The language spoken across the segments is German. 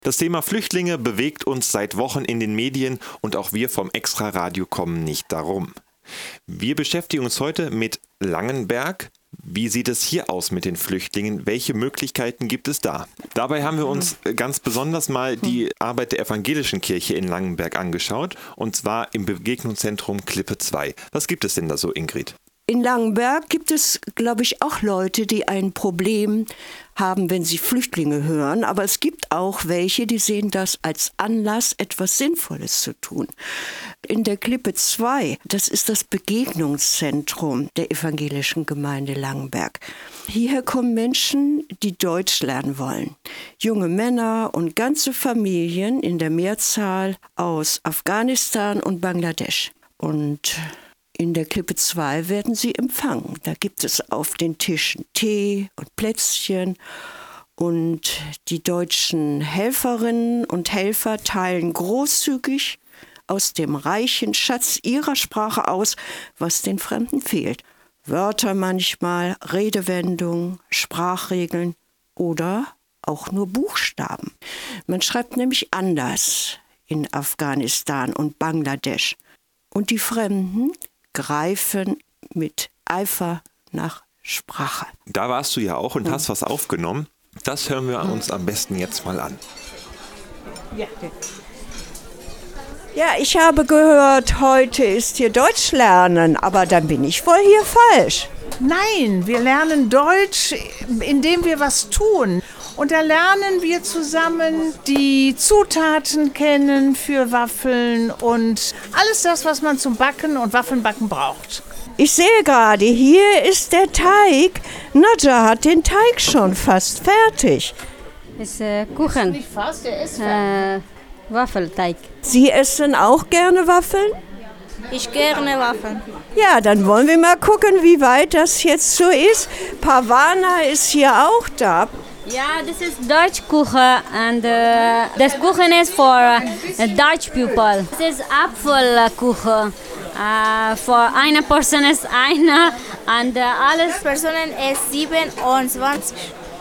Das Thema Flüchtlinge bewegt uns seit Wochen in den Medien und auch wir vom Extra-Radio kommen nicht darum. Wir beschäftigen uns heute mit Langenberg. Wie sieht es hier aus mit den Flüchtlingen? Welche Möglichkeiten gibt es da? Dabei haben wir uns ganz besonders mal die Arbeit der evangelischen Kirche in Langenberg angeschaut, und zwar im Begegnungszentrum Klippe 2. Was gibt es denn da so, Ingrid? In Langenberg gibt es, glaube ich, auch Leute, die ein Problem haben, wenn sie Flüchtlinge hören. Aber es gibt auch welche, die sehen das als Anlass, etwas Sinnvolles zu tun. In der Klippe 2, das ist das Begegnungszentrum der evangelischen Gemeinde Langenberg. Hierher kommen Menschen, die Deutsch lernen wollen. Junge Männer und ganze Familien in der Mehrzahl aus Afghanistan und Bangladesch. Und in der Klippe 2 werden sie empfangen. Da gibt es auf den Tischen Tee und Plätzchen und die deutschen Helferinnen und Helfer teilen großzügig aus dem reichen Schatz ihrer Sprache aus, was den Fremden fehlt. Wörter manchmal, Redewendungen, Sprachregeln oder auch nur Buchstaben. Man schreibt nämlich anders in Afghanistan und Bangladesch. Und die Fremden greifen mit Eifer nach Sprache. Da warst du ja auch und hast was aufgenommen. Das hören wir uns am besten jetzt mal an. Ja, ich habe gehört, heute ist hier Deutsch lernen, aber dann bin ich wohl hier falsch. Nein, wir lernen Deutsch, indem wir was tun. Und da lernen wir zusammen die Zutaten kennen für Waffeln und alles das, was man zum Backen und Waffelnbacken braucht. Ich sehe gerade, hier ist der Teig. Nadja hat den Teig schon fast fertig. Ist Kuchen. Nicht fast, der ist Waffelteig. Sie essen auch gerne Waffeln? Ich gerne Waffeln. Ja, dann wollen wir mal gucken, wie weit das jetzt so ist. Pavana ist hier auch da. Ja, this is Dutch Kuchen and this Kuchen is for Dutch people. This is Apfelkuchen. For eine Person ist eine und alles. Personen ist 27.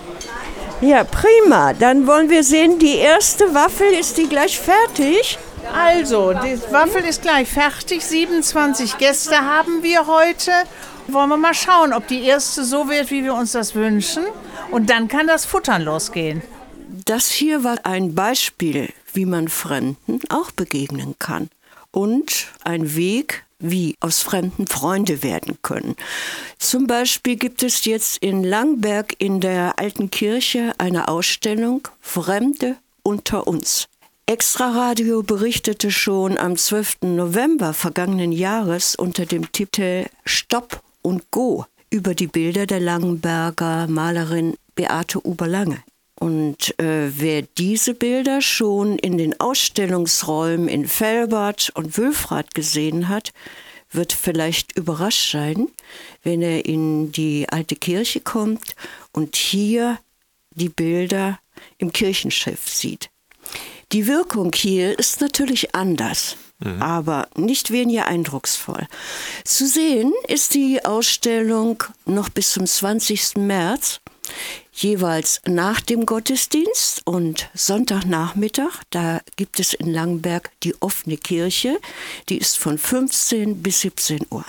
Ja, prima. Dann wollen wir sehen, die erste Waffel, ist die gleich fertig? Also, die Waffel ist gleich fertig. 27 Gäste haben wir heute. Wollen wir mal schauen, ob die erste so wird, wie wir uns das wünschen. Und dann kann das Futtern losgehen. Das hier war ein Beispiel, wie man Fremden auch begegnen kann. Und ein Weg, wie aus Fremden Freunde werden können. Zum Beispiel gibt es jetzt in Langenberg in der Alten Kirche eine Ausstellung Fremde unter uns. Extra-Radio berichtete schon am 12. November vergangenen Jahres unter dem Titel Stopp und Go über die Bilder der Langenberger Malerin Beate Uberlange. Und wer diese Bilder schon in den Ausstellungsräumen in Velbert und Wülfrath gesehen hat, wird vielleicht überrascht sein, wenn er in die Alte Kirche kommt und hier die Bilder im Kirchenschiff sieht. Die Wirkung hier ist natürlich anders, aber nicht weniger eindrucksvoll. Zu sehen ist die Ausstellung noch bis zum 20. März, jeweils nach dem Gottesdienst und Sonntagnachmittag. Da gibt es in Langenberg die offene Kirche, die ist von 15 bis 17 Uhr.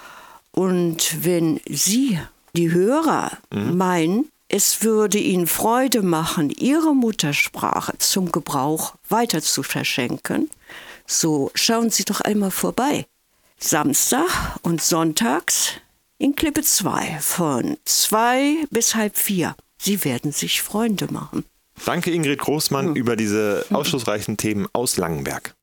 Und wenn Sie, die Hörer, meinen, es würde Ihnen Freude machen, Ihre Muttersprache zum Gebrauch weiter zu verschenken, so schauen Sie doch einmal vorbei. Samstag und sonntags in Klippe 2 von 2 bis halb 4. Sie werden sich Freunde machen. Danke Ingrid Großmann über diese aufschlussreichen Themen aus Langenberg.